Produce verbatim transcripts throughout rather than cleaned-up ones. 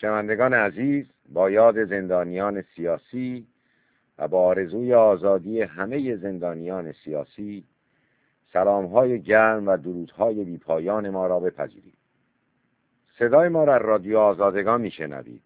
شنوندگان عزیز، با یاد زندانیان سیاسی و با آرزوی آزادی همه زندانیان سیاسی، سلام‌های گرم و درودهای بی‌پایان ما را بپذیرید. صدای ما را رادیو آزادگان میشنوید.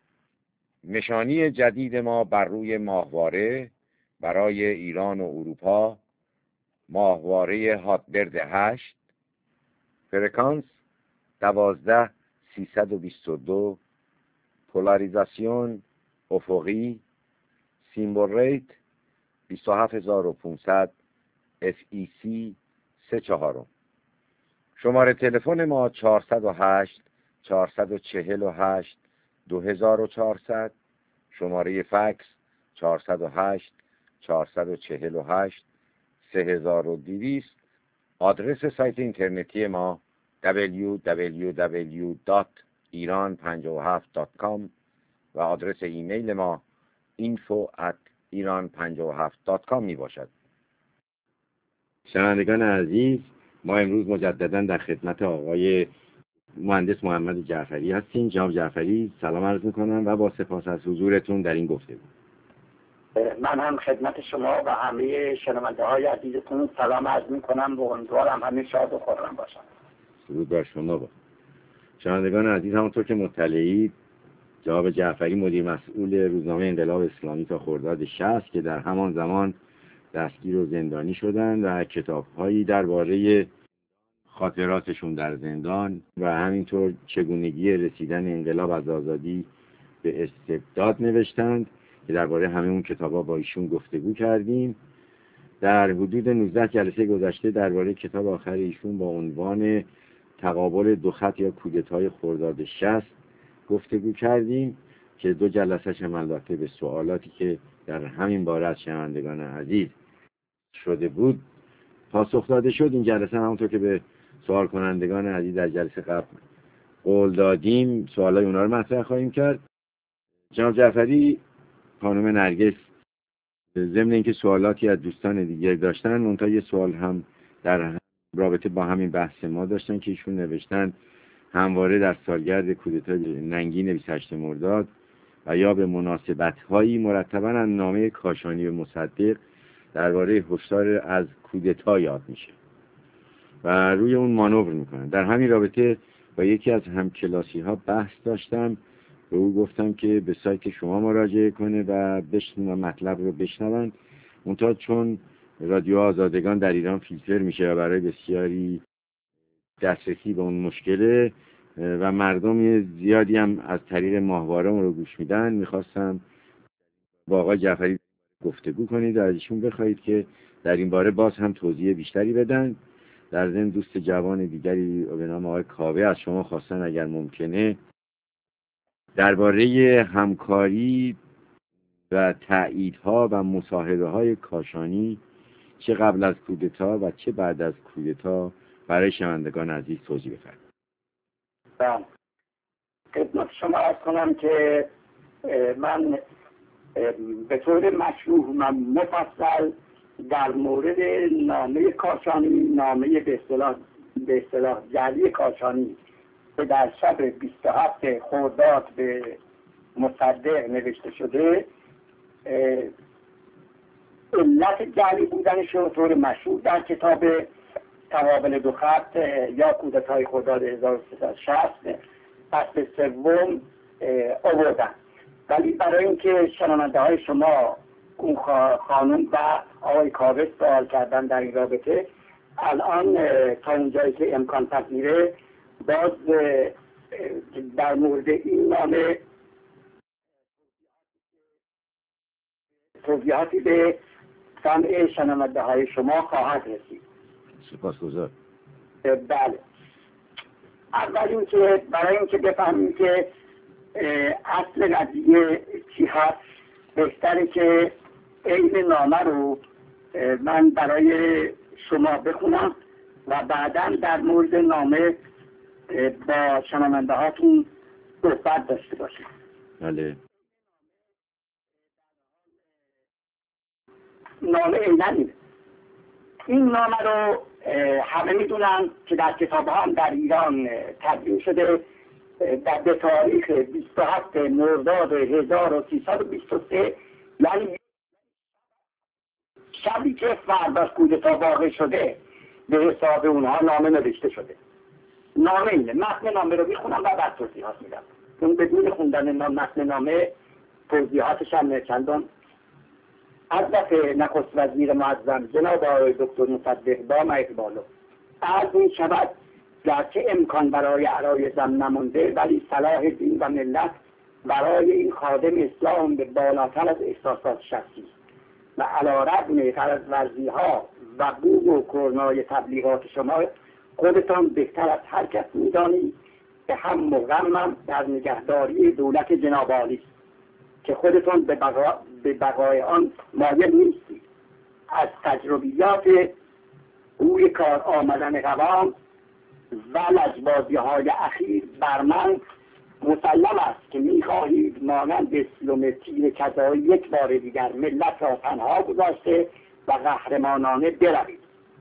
نشانی جدید ما بر روی ماهواره برای ایران و اروپا، ماهواره هاتبرد هشت، فرکانس دوازده سیصد و بیست و دو، پولاریزاسیون افقی، سیمبل ریت بیست و هفت هزار و پانصد، اف ای سی سه چهارم. شماره تلفن ما چهارصد و هشت چهارصد و چهل و هشت دو هزار و چهارصد، شماره فکس چهارصد و هشت چهارصد و چهل و هشت سه هزار و دویست. آدرس سایت اینترنتی ما دبلیو دبلیو دبلیو دات ایران پنجاه و هفت دات کام و آدرس ایمیل ما اینفو ات ایران پنجاه و هفت دات کام می باشد. شنوندگان عزیز، ما امروز مجددا در خدمت آقای مهندس محمد جعفری هستیم. جناب جعفری، سلام عرض میکنم و با سپاس از حضورتون در این گفتگو. من هم خدمت شما و همه شنونده های عزیزتون سلام عرض میکنم و امیدوارم همه شاد و خرم باشن. درود بر شما. با شنوندگان عزیز، همونطور که مطلعید، جناب جعفری مدیر مسئول روزنامه انقلاب اسلامی تا خرداد شصت که در همان زمان دستگیر و زندانی شدند و کتاب‌هایی درباره خاطراتشون در زندان و همینطور چگونگی رسیدن انقلاب از آزادی به استبداد نوشتند که درباره همه اون کتاب‌ها با ایشون گفتگو کردیم. در حدود نوزده جلسه گذشته درباره کتاب آخر ایشون با عنوان تقابل دو خط یا کودتای خرداد شصت گفتگو کردیم که دو جلسه‌اش هم البته به سوالاتی که در همین باره از شنوندگان عزیز شده بود پاسخ داده شد. این جلسه همونطور که به سوال کنندگان عزیز در جلسه قبل قول دادیم سوالای اونا رو مطرح خواهیم کرد. جناب جعفری، خانم نرگس، ضمن اینکه سوالاتی از دوستان دیگر داشتن، منتها یه سوال هم در رابطه با همین بحث ما داشتن که ایشون نوشتن همواره در سالگرد کودتای ننگین بیست و هشتم مرداد و یا به مناسبت‌هایی مرتباً از نامه کاشانی و مصدق درباره هشدار از کودتا یاد میشه و روی اون مانور میکنن. در همین رابطه با یکی از همکلاسی‌ها بحث داشتم، به او گفتم که به سایت شما مراجعه کنه و بشنون مطلب رو بشنون. منتها چون رادیو آزادگان در ایران فیلتر میشه و برای بسیاری دسترسی به اون مشکله و مردم زیادی هم از طریق ماهواره رو گوش میدن، میخواستم با آقای جعفری گفتگو کنید و از ایشون بخواهید که در این باره باز هم توضیح بیشتری بدن. در ضمن دوست جوان دیگری به نام آقای کاوه از شما خواستن اگر ممکنه درباره همکاری و تاییدها و مصاحبه‌های کاشانی چه قبل از کودتا و چه بعد از کودتا برای شنوندگان عزیز توضیح بفرمایید. بله، خدمت شما عرض کنم که من به طور مشروح و مفصل در مورد نامه کاشانی، نامه به اصطلاح به اصطلاح جعلی کاشانی که در شب بیست و هفت خرداد به مصدق نوشته شده، علت جعلی بودنش رو طور مشروع در کتاب تقابل دو خط یا کودتای خرداد هزار و سیصد و شصت فصل سوم آوردن. ولی برای اینکه شنونده های شما اون خانم و آقای کاوه سوال کردن در این رابطه، الان تا اونجایی که امکان پذیره باز در مورد این نامه توضیحاتی به سمع شنونده های شما خواهد رسید. سپاسگزار. بله، اول اینکه برای اینکه بفهمیم که اصل قضیه چی هست، بهتره که این نامه رو من برای شما بخونم و بعداً در مورد نامه با شنونده هاتون صحبت داشته باشیم. بله. نامه اینه. این نامه رو همه میدونن که در کتاب هم در ایران تدوین شده. در تاریخ بیست و هفت مرداد هزار و سیصد و بیست و سه، یعنی شبی که فرداش کودتا واقع شده به حساب اونها نامه نوشته شده. نامه اینه، متن نامه رو میخونم و بعد توضیحات میدم، چون بدون خوندن متن نامه توضیحاتش هم چندان. حضرت نخست وزیر معظم جناب آقای دکتر مصدق دام اقبالو، عرض می شود گرچه امکان برای عرایضم نمونده، ولی صلاح دین و ملت برای این خادم اسلام به بالاتر از احساسات شخصی و علی‌رغم غرض‌ورزی ها و بوق و کرنای تبلیغات شما خودتان بهتر از هر کس می‌دانید که هم مغمم در نگهداری دولت جناب عالی است که خودتان به بقا به بقای آن مایل نیستید. از تجربیات روی کار آمدن قوام و لجبازی های اخیر بر من مسلم است که میخواهید مانند اسلام تیر کذایی یک بار دیگر ملت را تنها گذاشته و قهرمانانه بروید.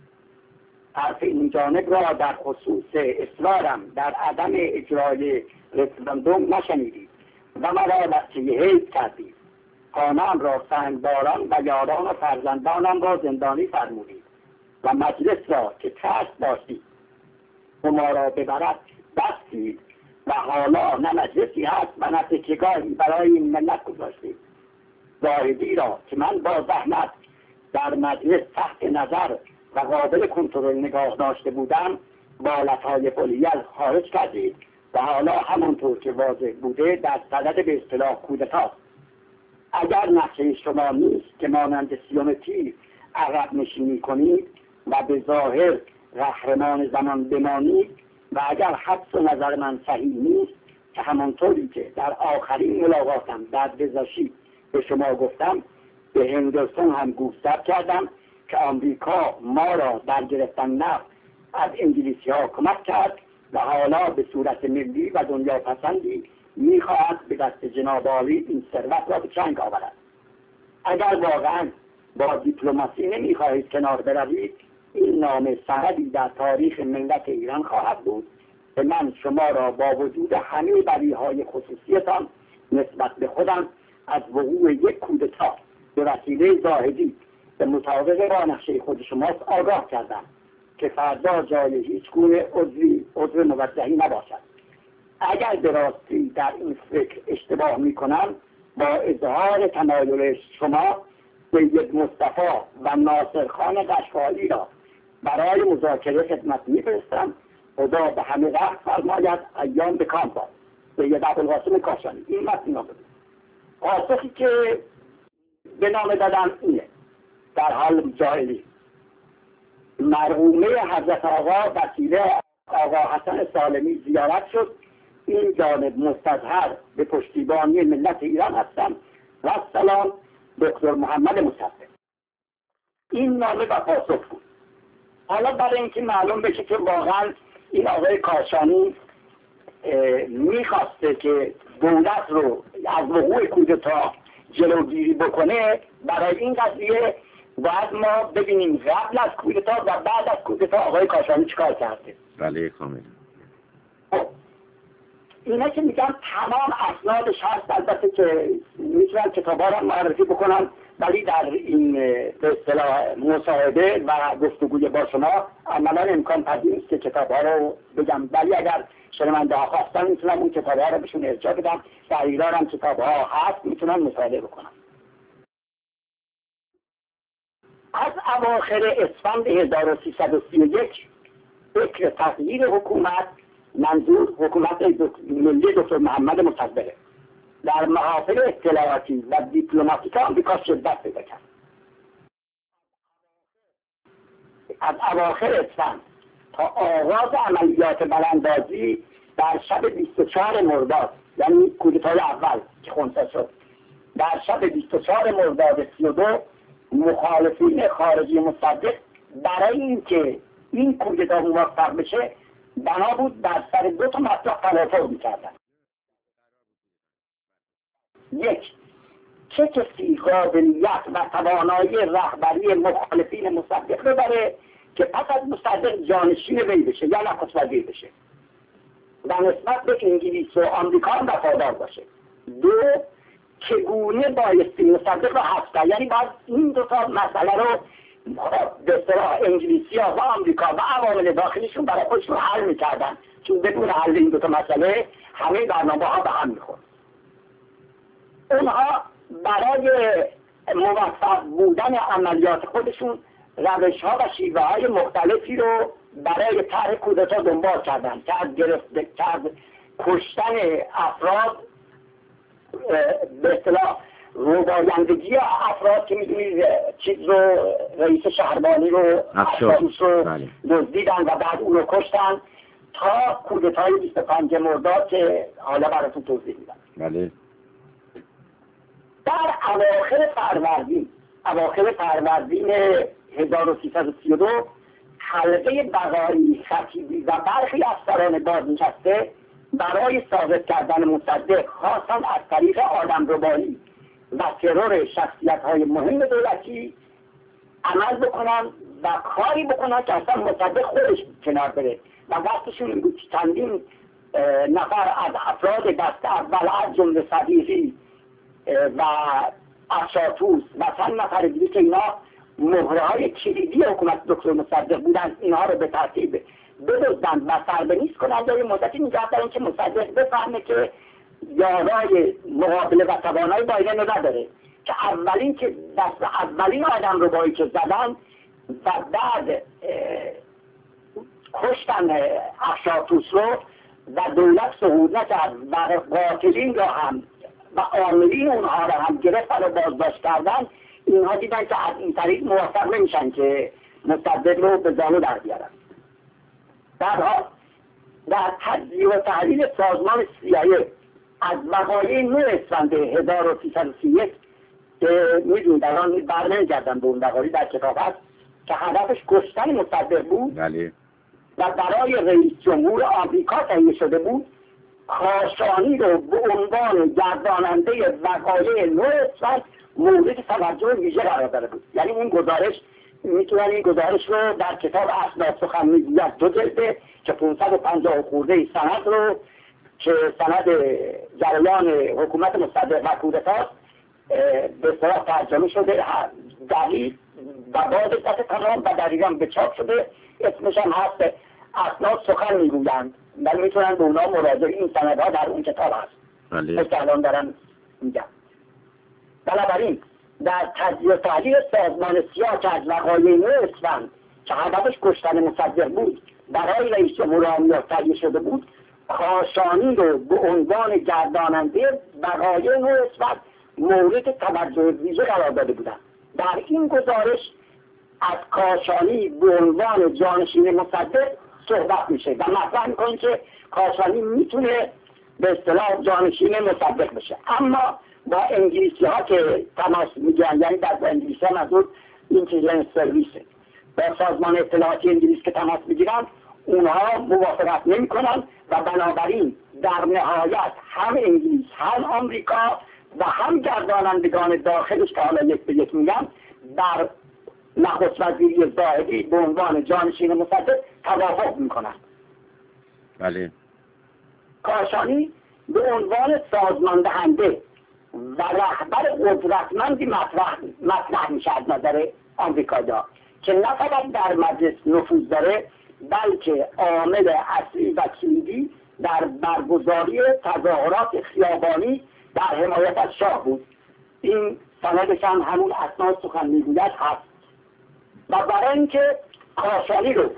حرف این جانب را در خصوص اصرارم در عدم اجرای رفراندوم نشنیدید و مرا بچه حیف کردید. خانه‌ام را سنگباران و یاران و فرزندانم را زندانی فرمودید و مجلس را که ترس داشتید و ما را ببرد بستید و حالا نه مجلسی هست و نه تکیه‌گاهی برای این ملت گذاشتید. زاهدی را که من با زحمت در مجلس تحت نظر و قابل کنترل نگاه داشته بودم با لطای پلیل خارج کردید و حالا همانطور که واضح بوده در صدد به اصطلاح کودتاست. اگر نقشه شما نیست که مانند سیوم تیر عقب نشینی کنید و به ظاهر قهرمان زمان بمانید و اگر حدس و نظر من صحیح نیست که همانطوری که در آخرین ملاقاتم در دزاشی به شما گفتم، به هندوستان هم گوشزد کردم که آمریکا ما را در گرفتن نفت از انگلیسی ها کمک کرد و حالا به صورت ملی و دنیا پسندی میخواهد به دست جناب عالی این ثروت را به چنگ آورد. اگر واقعا با دیپلماسی نمیخواهید کنار بروید، این نامه سندی در تاریخ ملت ایران خواهد بود که من شما را با وجود همه بدیهای خصوصیتان نسبت به خودم از وقوع یک کودتا به وسیله زاهدی به مطابق با نقشه خود شماست آگاه کردم که فردا جای هیچ گونه عضوی عضو موجهی نباشد. اگر به راستی در این فکر اشتباه میکنم، با اظهار تمایل شما سید مصطفی و ناصر خان قشقایی را برای مذاکره خدمت میفرستم. خدا به همه رحم فرماید. ایام به کام باد. سید ابوالقاسم کاشانی. این متن را ببینید. پاسخی که به نام دادم اینه: در حال جاهلی مرحومه حضرت آقا وسیله آقا حسن سالمی زیارت شد. این جانب مستظهر به پشتیبانی ملت ایران هستم و سلام دکتر محمد مصدق. این نامه و پاسخ بود. حالا برای اینکه معلوم بشه که واقعا این آقای کاشانی میخواسته که دولت رو از وقوع کودتا جلوگیری بکنه، برای این قضیه باید ما ببینیم قبل از کودتا و بعد از کودتا آقای کاشانی چیکار کرده. بله کاملا. خب اینا که میگم تمام اسنادش هست، البته که میتونم کتابا رو معرفی بکنم، ولی در این به اصطلاح مصاحبه و گفتگوی با شما عملا امکان پذیر است که کتابا رو بگم، ولی اگر شنونده ها خواستن میتونم اون کتابا رو بهشون ارجاع بدم. در ایران هم کتابا هست، میتونم مطالعه بکنم. از اواخر اسفند هزار و سیصد و سی و یک فکر تغییر حکومت، منظور حکومت ملی دکتر محمد مصدق، در محافل اطلاعاتی و دیپلماتیک آمریکا شدت پیدا کرد. از اواخر اسفند تا آغاز عملیات براندازی در شب بیست و چهار مرداد، یعنی کودتای اول که خونسا شد، در شب بیست و چهار مرداد سی و دو مخالفین خارجی مصدق برای اینکه این کودتا موفق بشه بنا بود در سر دو تا مطلب تلافظ می‌کردن. یک، چه کسی قابلیت و توانایی رهبری مخالفین مصدق رو داره که پس از مصدق جانشین وی بشه یا نخست وزیر بشه. و نسبت به انگلیس و آمریکا هم وفادار باشه. دو، چگونه بایستی مصدق رو حذف کرد، یعنی باید این دو تا مسئله رو به اصطلاح انگلیسی ها و آمریکا و عوامل داخلیشون برای خودشون حل میکردن، چون بدون حل این دو تا مسئله همه برنامه ها به هم میخورد. اونها برای موفق بودن عملیات خودشون روش ها و شیوه های مختلفی رو برای طرح کودتا دنبال کردن که از گرفته که از کشتن افراد به اصطلاح روبایندگی افراد که میدونید چیز رو رئیس شهربانی رو افشارش رو دزدیدن و بعد اون رو کشتن تا کودتای بیست و پنجم مرداد که حالا براتون توضیح میدم. بله. در اواخر فروردین اواخر فروردین هزار و سیصد و سی و دو حلقه بقایی خطیبی و برخی افسران بازنشسته برای ثابت کردن مصدق خواستن از طریق آدمربایی و ترور شخصیت‌های مهم دولتی عمل بکنن و کاری بکنن که اصلا مصدق خودش کنار بره و دستشون این بود که چندین نفر از افراد دست اول از جمله صدیقی و افشارتوس و چند نفر دیگه که اینا مهره‌های کلیدی حکومت دکتر مصدق بودن، اینها رو به ترتیب بدزدن و سربنیست کنند یا مدتی نگه دارن که مصدق بفهمه که یارای مقابله و توانایی با اینه نداره، که اولین که دست اولین آدم رو بایی که زدن و بعد کشتن افشارتوس رو و دولت صعود نکرد و قاتلین رو هم و عاملین اونها رو هم گرفتن و بازداشت کردن، اینها دیدن که از این طریق موفق نمیشن که مصدق رو به زانو در بیارن. درها در تجزیه و تحلیل سازمان سی‌آی‌ای از وقایع نه اسفند هزار و سیصد و سی و یک که میدون در آن برنمیگردن به اون وقایع در کتاب هست که هدفش کشتن مصدق بود بله. و برای رئیس جمهور آمریکا تهیه شده بود، کاشانی رو به عنوان گرداننده وقایع نه اسفند مورد توجه ویژه قرار داده بود. یعنی این گزارش میتونن این گزارش رو در کتاب اسناد سخن میگوید دو جلده که پانصد و پنجاه خورده سند رو که سند جریان حکومت مصدق و کودتاست به اصطلاح ترجمه شده دقیق و با دقت تمام و دقیقاً به چاپ شده، اسمش هم هست اسناد سخن میگویند، ولی میتونن به اونا مراجعه این سندها در اون کتاب هست. بله. که الان دارن میگم. بنابراین در تجزیه و تحلیل سازمان سیاه که از وقایع نه اسفند که هدفش کشتن مصدق بود برای رئیس جمهور آمریکا تهیه شده بود، کاشانی رو به عنوان گرداننده وقایع نه اسفند مورد توجه ویژه قرار داده بودند. در این گزارش از کاشانی به عنوان جانشین مصدق صحبت میشه و مطرح میکنه که کاشانی میتونه به اصطلاح جانشین مصدق بشه، اما با انگلیسی ها که تماس میگیرن، یعنی در انگلیسی ها منظور اینتلیجنس سرویسه، با سازمان اطلاعاتی انگلیس که تماس میگیرن اونها موافقت نمی کنن و بنابراین در نهایت هم انگلیس هم آمریکا و هم گردانندگان داخلش که حالا یک به یک میگن در نخست وزیری زاهدی به عنوان جانشین مصدق توافق میکنن. بله. کاشانی به عنوان سازمان دهنده و رهبر قدرتمندی مطرح مطرح میشه از نظر آمریکایی‌ها که نه فقط در مجلس نفوذ داره بلکه عامل اصلی و کلیدی در برگزاری تظاهرات خیابانی در حمایت از شاه بود. این سندش هم همون اسناد سخن میگوید هست. و برای اینکه کاشانی رو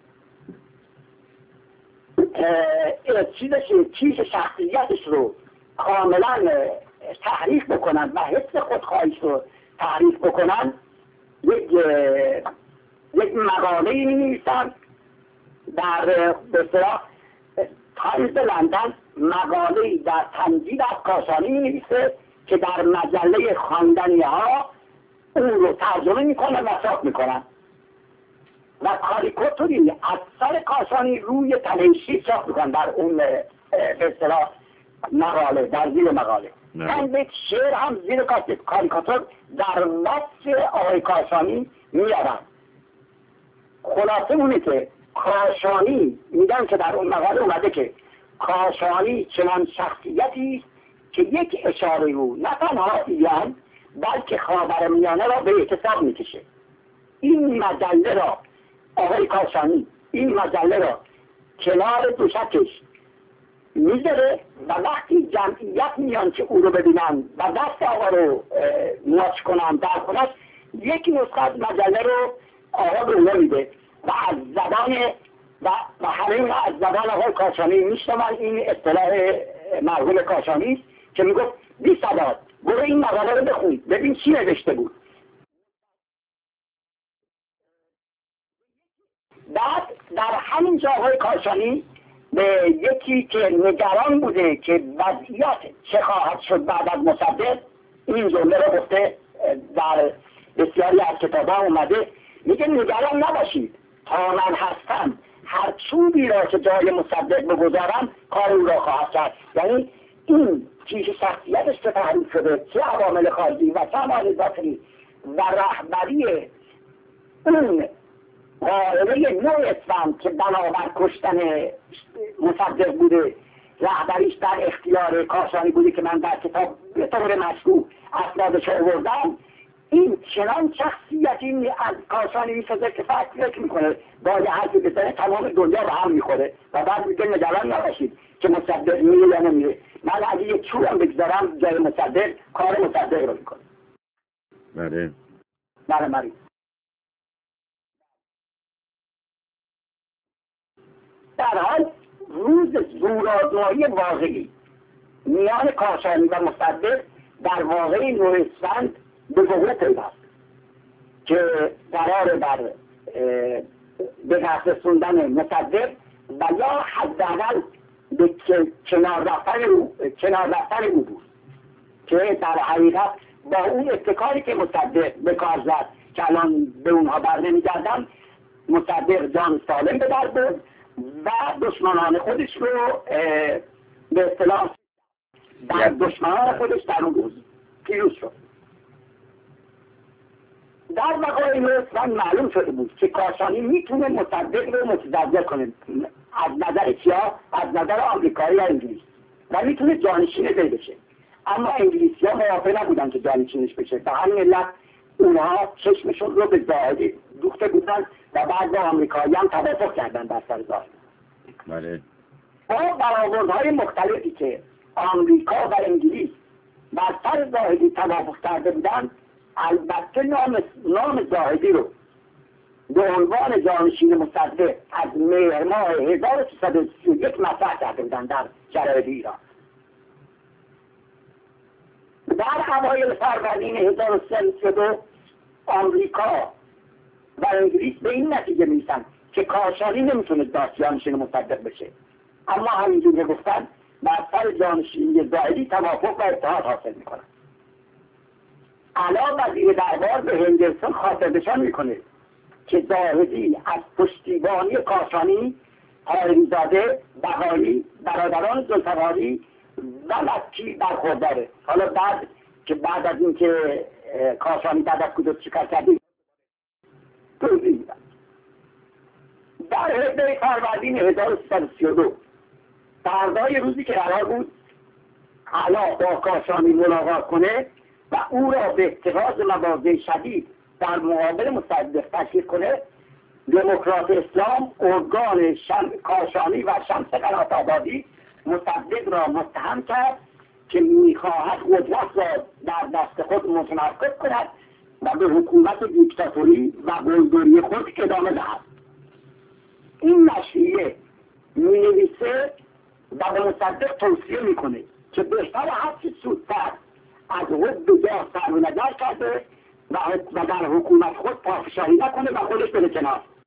چیزش چیز شخصیتش رو کاملا تحریف بکنن و حس خودخواهیش رو تحریف بکنن، یک یک مقاله می نویسن در به اصطلاح تایمز لندن، مقاله در تنظیر از کاشانی می نویسه که در مجله خواندنی ها اون رو ترجمه میکنن و چاپ میکنن و کاریکاتوری از سر کاشانی روی تلهشی چاپ میکنن در اون به اصطلاح مقاله، در زیر مقاله. چند بیت شعر هم زیر کاریکاتور در وصف آقای کاشانی میارن. خلاصه اونه که کاشانی میگن که در اون مقاله اومده که کاشانی چنان شخصیتی است که یک اشاره او نه تنها ایران بلکه خاورمیانه را به اعتصاب میکشه. این مجله را آقای کاشانی این مجله را کنار دوشکش میذاره و وقتی جمعیت میان که او رو ببینن و دست آقا رو ماچ کنن در خونش یک نسخه از مجله رو آقا به اونا میده و از زبان و, و همه اونا از زبان آقای کاشانی میشنون. این اصطلاح مرحوم کاشانی است که میگفت بی سواد برو این مقاله رو بخون ببین چی نوشته بود. بعد در همین جا آقای کاشانی به یکی که نگران بوده که وضعیت چه خواهد شد بعد از مصدق این جمله رو گفته، در بسیاری از کتاب‌ها اومده، میگه نگران نباشید تا من هستم هر چوبی را که جای مصدق بگذارم کار او را خواهد کرد. یعنی این چیز شخصیتش که تعریف شده چه عوامل خارجی و چه عوامل داخلی و رهبری اون قائله نو اسلام که بنابر کشتن مصدق بوده رهبریش در اختیار کاشانی بوده که من در کتاب به طور مشروع اسنادش آوردم، این چنان شخصیتی از کاشانی میسازه که فقط فکر میکنه با یه حرفی بزنه تمام دنیا به هم میخوره و بعد میگه نگران نباشید که مصدق میره یا نمیره، من اگه یه چوبم بگذارم جای مصدق کار مصدق رو میکنه. بله بله مری در حال روز زورآزمایی واقعی میان کاشانی و مصدق در واقع نورستان به وقوع پیوست که قرار بر به دست رسوندن مصدق و یا حداقل به کنار رفتن او کنار رفتن او بود که در حقیقت با اون ابتکاری که مصدق به کار زد که الان به اونها بر نمیگردم، مصدق جان سالم به در برد و دشمنان خودش رو به اصطلاح در دشمنان خودش در اون روز پیروز شد. در وقایع اسلام معلوم شده بود که کاشانی میتونه مصدق رو متزلزل کنه از نظر چیا؟ از نظر آمریکایی و انگلیس و میتونه جانشین وی بشه، اما انگلیسی ها موافق نبودن که جانشینش بشه. به همین علت اونها چشمشون رو به زاهدی دوخته بودن و بعد با آمریکایی هم توافق کردن در سر زاهدی. بله. با برآوردهای مختلفی که آمریکا و انگلیس بر سر زاهدی توافق کرده بودن، البته نام نام زاهدی رو به عنوان جانشین مصدق از مهر ماه هزار و سیصد و سی و یک مطرح کرده بودن در شرایط ایران. در اوایل فروردین هزار و سیصد و سی و دو آمریکا و انگلیس به این نتیجه میرسن که کاشانی نمیتونه داشت جانشین مصدق بشه، اما همینجور که گفتن بر سر جانشینی زاهدی توافق و اتحاد حاصل میکنن. علا وزیر دربار به هندرسون خاطرنشان میکنه که زاهدی از پشتیبانی کاشانی، طاهری‌زاده، بهایی، برادران ذوالفقاری و مکی برخورداره. حالا بعد که بعد از اینکه کاشانی بعد از کودتا چیکار کردی توضیح میدن. در هفده فروردین هزار و سیصد و سی و دو فردای روزی که قرار بود علا با کاشانی ملاقات کنه و او را به اتخاذ مواضع شدید در مقابل مصدق تشویق کنه، دموکرات اسلام ارگان شم... کاشانی و شمس قنات آبادی مصدق را متهم کرد که میخواهد قدرت را در دست خود متمرکز کند و به حکومت دیکتاتوری و قلدری خود ادامه دهد. این نشریه مینویسه و به مصدق توصیه میکنه که بهتر هرچی زودتر از خود به جا سر و نظر کرده و در حکومت خود پافشاری نکنه و خودش بره کنار.